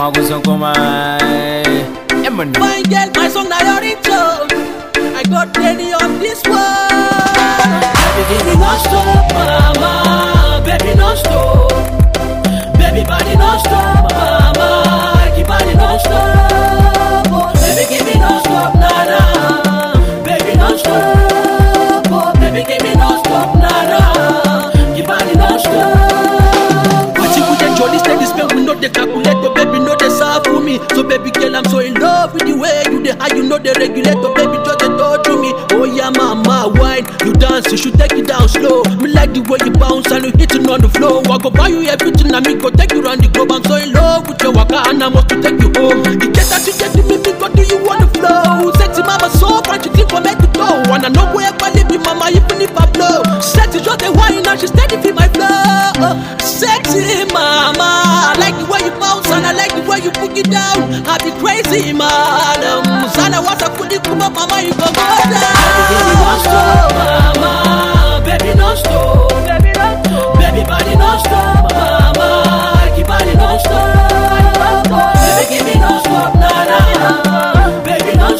Fine girl, my song now your intro. I got plenty on this one. Baby, give me no stop, mama. Baby, no stop. Baby, body no stop, mama. Keep body no stop. Oh, baby, give me no stop, nana. Baby, no stop. Oh, baby, give me no stop, nana. Keep body no stop. What you would enjoy this steady spend, we know the calculator, baby, know the sound for me. So baby girl, I'm so in love with the way you the high, you know the regulator, baby, just the touch to me. Oh yeah, mama, wine, you dance, you should take it down slow. Me like the way you bounce and you hitting on the floor. I go buy you everything, and me go take you round the globe. I'm so in love with your waka and I must to take you home. The get that you get to me, what do you want to flow? Sexy mama, so can't you think for me to go? And I know where I live, mama, even if I blow. Sexy just the wine and she steady feel my flow. Sexy mama, I like the way you bounce and I like the way you put it down. I be crazy, madam. Sana wasa kudi kuma mama, you go down. Baby, no stop, mama. Baby, no stop. Baby, body no stop, mama. Keep body no stop. Baby, give me no stop, nana. Baby, no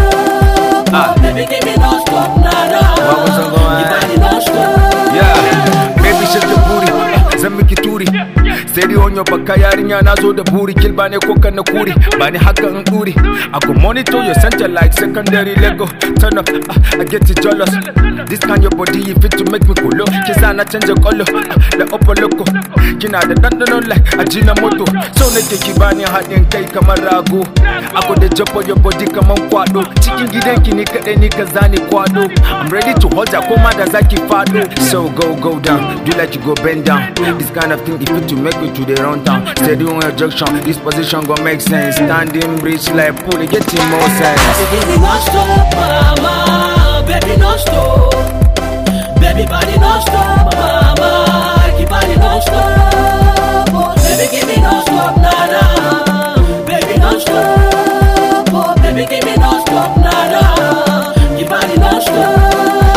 stop. Baby, give me no stop, nana. Keep body no stop. Yeah, baby, shake your booty. Zan miki turi. Steady on your back, yarinya na zo da buri. Kill bane koka na kuri, bane haka in duri. I go monitor your center like secondary Lego. Turn up, I get it jealous. This kind your body, you fit to make me go low. Kisa na change your color, the upper loco. Kina da dandano like Ajinomoto. So nake ki bani haɗin kai kamar rago. I go the jump on your body kamar kwado. Cikin gidanki ni kaɗai ni ka zani kwado. I'm ready to hold ya koma da zaki fado. So go down, do like you go bend down. This kind of thing, if fit to make to the round town. Steady on your junction, this position gon' make sense. Standing bridge like pool, it getting more sense. Baby, no stop, mama. Baby, no stop. Baby, body no stop, mama. Keep body no stop. Oh, baby, give me no stop, nana. Baby, no stop. Oh, baby, give me no stop, nana. Keep body no stop.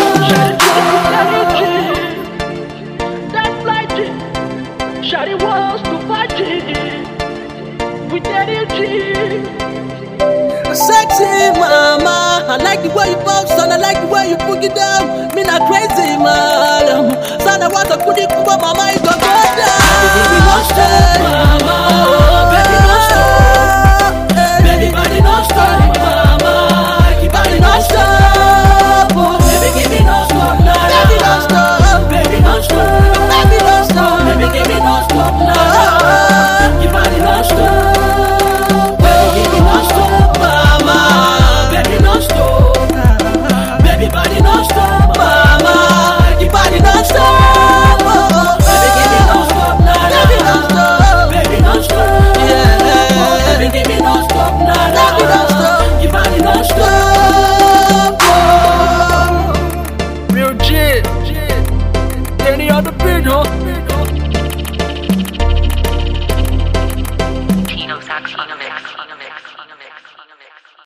Shawty wants to fight it with energy. Sexy mama, I like the way you bounce and I like the way you put it down. Me not crazy, madam. Sana wasa kudi kuba mama, you go down. Baby, no stop.